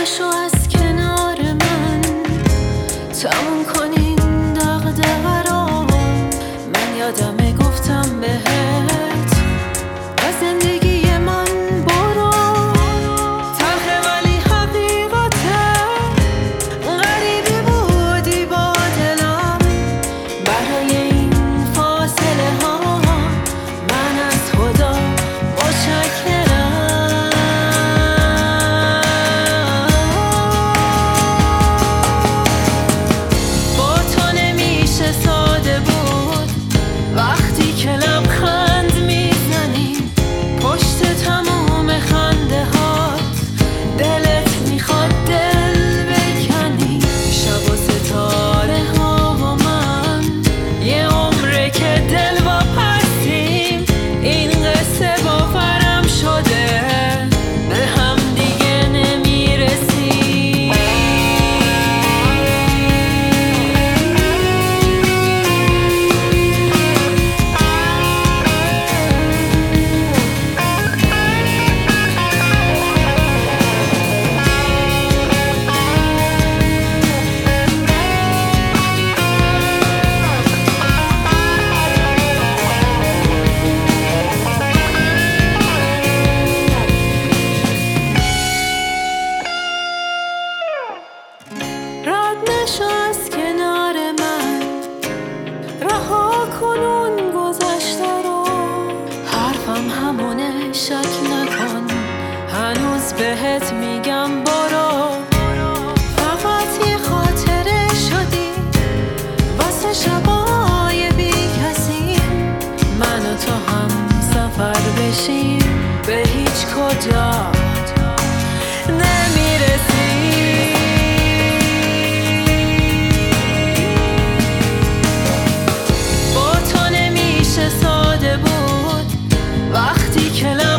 نشو از کنار من، تموم کنین دغدغه رو. من یادمه گفتم بهت از زندگی من برو. تلخه ولی حقیقته، غریبی بودی با دلم. برای این فاصله ها من از خدا متشکرم. با تو نمیشه ساده بود وقتی که لبخند میزنی پشت تموم خنده هات. دلت میخواد دل بکنی. شب و ستاره ها و من یه عمره که دل با پستیم. این قصه باورم شده به هم دیگه نمیرسیم. رد نشو از کنار من، رها کن اون گذشته رو. حرفم همونه، شک نکن، هنوز بهت میگم برو. فقط یه خاطره شدی واسه شبای بی کسی. من و تو هم سفر بشیم به هیچ کجا نمیرسیم. با تو نمیشه ساده بود وقتی که